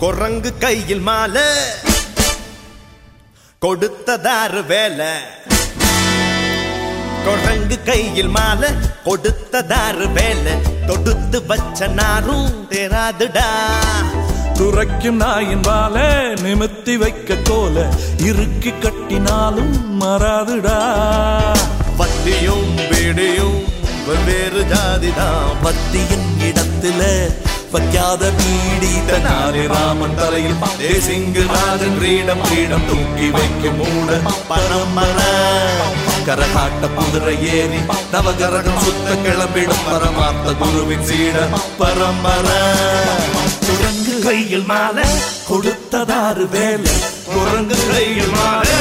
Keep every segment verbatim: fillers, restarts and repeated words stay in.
குரங்கு கையில் மாலை கொடுத்ததாறு வேலை குரங்கு கையில் மாலை கொடுத்ததாறு வேலை தொடுத்து வச்ச நாரும் தேராதுடா துரைக்கும் நாயின் வாழ நிமித்தி வைக்க கோல இறுக்கி கட்டினாலும் மறாதுடா வட்டியும் வீடியும் வெவ்வேறு ஜாதிதான் பத்தியின் இடத்துல வைக்காத பீடி தனாலே ராமன் தலையில் தேசிங்கு நாதன் கிரீடம் கிரீடம் தூக்கி வைக்கும் மூட பரம்பரை கரகாட்ட குதிரை ஏறி நவகரகம் சுத்த கிளம்பிடும் பரமார்த்த குருவின் சீட பரம்பரை குரங்கு கையில் மாலை கொடுத்ததாறு வேலை குரங்கு கையில் மாலை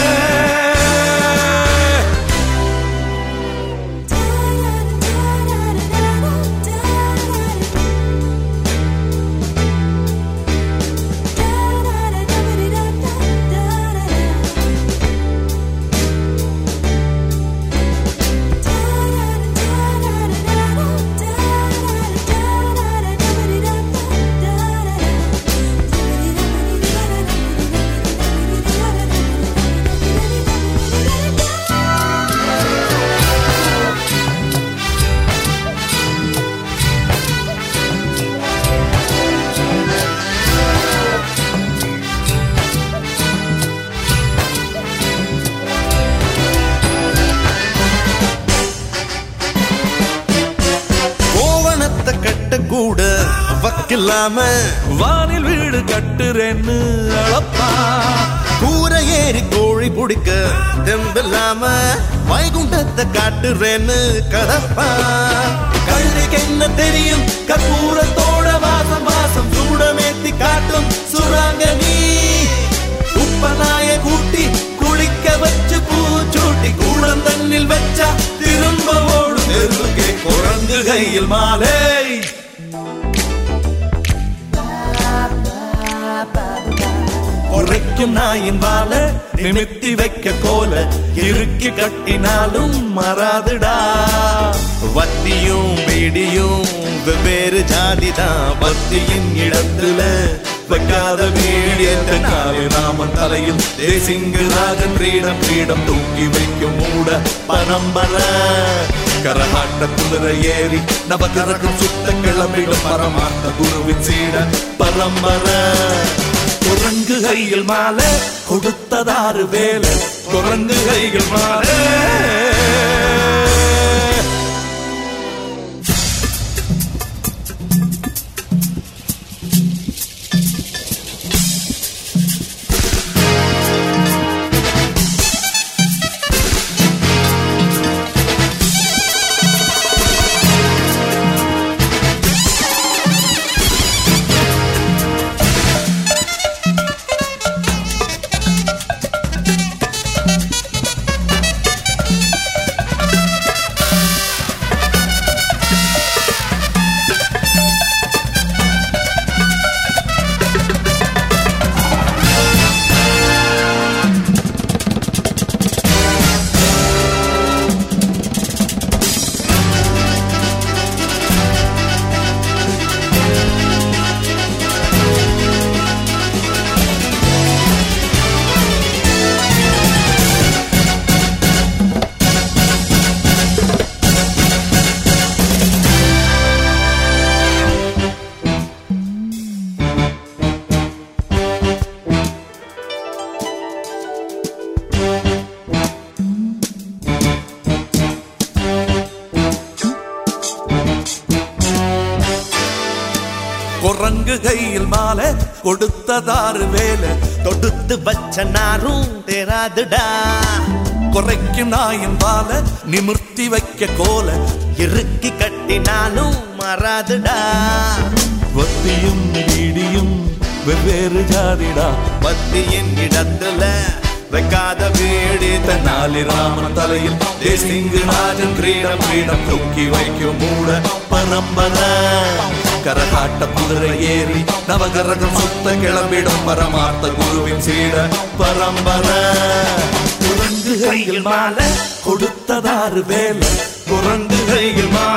கூட வக்கில்லாம வானில் வீடு கட்டுறேன்னு அளப்பா கூரை ஏறி கோழி பிடிக்க தெம்பில்லாம வைகுண்டத்தை காட்டுறேன்னு கதப்பா கழுதைக்கு என்ன தெரியும் கற்பூரத்தோட வாசம் வாசம் சூடமேத்தி காட்டும் சுராங்க நீ உப்பனாய கூட்டி குளிக்க வச்சு பூச்சூட்டி கூடம் தண்ணில் வச்சா திரும்ப ஓடு தெருவுக்கே குரங்கு கையில் மாலை குறைக்கும் நாயின் வாழ நிமித்தி வைக்க கோல இறுக்கி கட்டினாலும் மறாதுடா வத்தியும் வீடியும் வெவ்வேறு ஜாதிதான் பத்தியின் இடத்துல வைக்காத வீடியத்தினாலே ராமன் தலையில் தேசிங்கு ராஜன் கிரீடம் கிரீடம் தூக்கி வைக்கும் மூட பரம்பரை கரகாட்ட குதிரை ஏறி நவகரகம் சுத்த கிளம்பிடும் பரமார்த்த குருவின் சீட பரம்பரை குரங்கு கையில் மாலை கொடுத்ததாறு வேலை குரங்கு கையில் மாலை குரங்கு கையில் மாலை கொடுத்ததாறு வேலை தொடுத்து வச்ச நாரும் தேராதுடா குறைக்கும் நாயின் வாழ நிமிர்த்தி வைக்க கோல இறுக்கி கட்டினாலும் மறாதுடா வத்தியும் வீடியும் வெவ்வேறு ஜாதிடா பத்தியின் இடத்துல வைக்காத வீடு தன்னாலி ராமன் தலையில் தேசிங்கு ராஜன் கிரீடம் கிரீடம் தூக்கி வைக்கும் மூட பரம்பரை கரகாட்ட குதிரை ஏறி நவகரகம் சுத்த கிளம்பிடும் பரமார்த்த குருவின் சீட பரம்பரை குரங்கு கையில் மாலை கொடுத்ததாறு வேலை குரங்கு கையில் மாலை